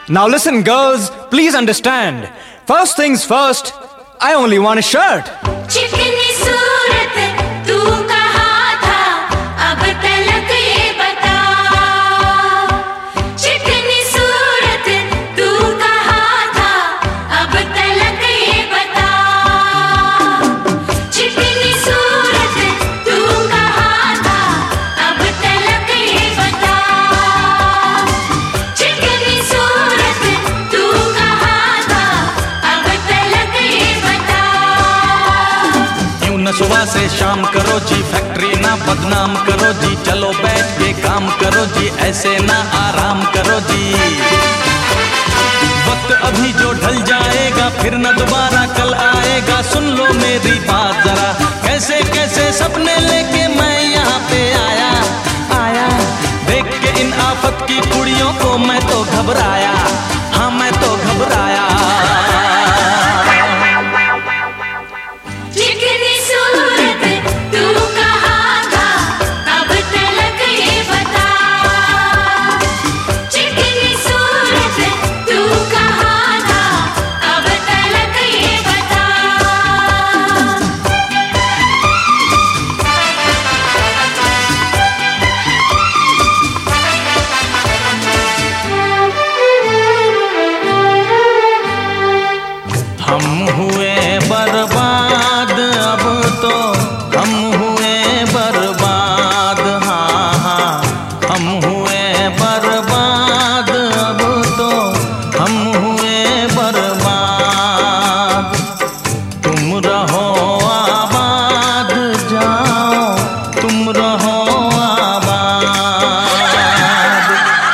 Now listen girls, please understand. First things first, I only want a shirt. चिकनी सूरत तू कहाँ था अब तलक ये बता। चिकनी सूरत तू कहाँ था अब तलक ये बता। चिकनी सूरत तू कहाँ था अब तलक ये बता। चिकनी सूरत तू कहाँ था अब तलक ये बता। न सुबह से शाम करो जी, फैक्ट्री ना बदनाम करो जी, चलो बैठ के काम करो जी, ऐसे ना आराम करो जी। वक्त अभी जो ढल जाएगा फिर न दोबारा कल आएगा, सुन लो मेरी बात जरा, कैसे कैसे सपने लेके मैं यहाँ पे आया। देख के इन आफत की कुड़ियों को मैं तो घबराया, हाँ मैं तो घबराया। चिकनी सूरत तू कहाँ था अब तलक ये बता। चिकनी सूरत तू कहाँ था अब तलक ये बता। हम हुए बर्बाद अब तो, हम हुए बर्बाद, हाँ हाँ हम हुए बर्बाद अब तो, हम हुए बर्बाद। तुम रहो आबाद, जाओ तुम रहो आबाद।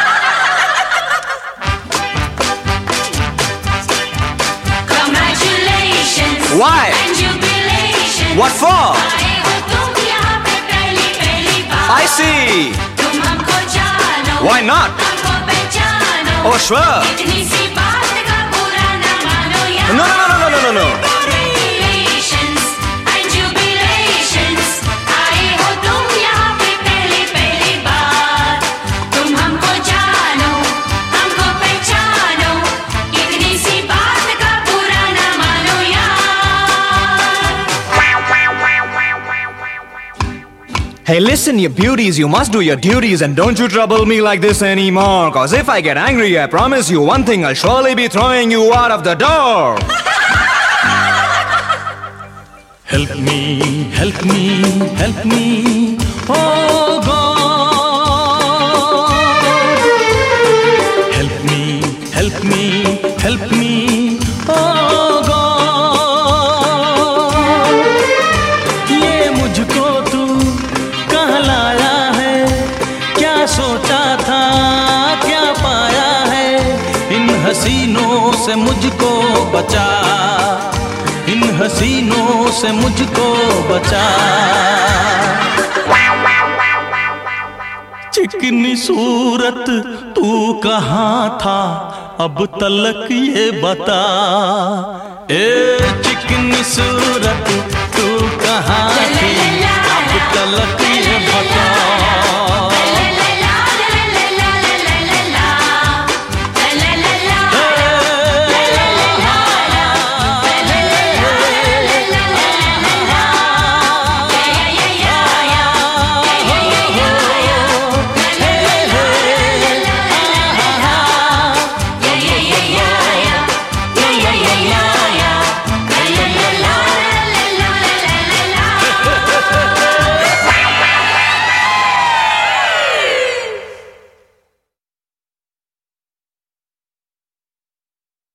Congratulations Why? and jubilations. What for? आए हो तुम यहाँ पे पहली बार। I see. तुम हमको जानो, Why not? हमको पहचानो। Oh sure. इतनी सी बात का बुरा न मानो यार। No. Congratulations and jubilations. आए हो तुम यहाँ पे पहली बार। तुम हमको जानो, हमको पहचानो। इतनी सी बात का बुरा न मानो यार। Hey listen you beauties, you must do your duties and don't you trouble me like this anymore. Cause if I get angry, I promise you one thing, I'll surely be throwing you out of the door. Help me, help me, help me, oh God. Help me, help me, help me, oh God. ये मुझको तू कहाँ लाया है, क्या सोचा था, क्या पाया है, इन हसीनों से मुझको बचा, इन हसीनों से मुझको बचा। चिकनी सूरत तू कहाँ था अब तलक ये बता। ए चिकनी सूरत तू कहाँ थी अब तलक